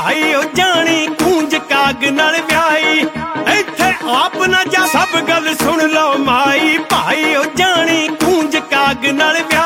ਭਾਈ ਉਹ ਜਾਣੀ ਕੂੰਜ ਕਾਗ ਨਾਲ ਵਿਆਹੀ। ਇੱਥੇ ਆਪ ਨਾ ਜਾ ਸਭ ਗੱਲ ਸੁਣ ਲਓ ਮਾਈ, ਭਾਈ ਉਹ ਜਾਣੀ ਕੂੰਜ ਕਾਗ ਨਾਲ ਵਿਆਹੀ।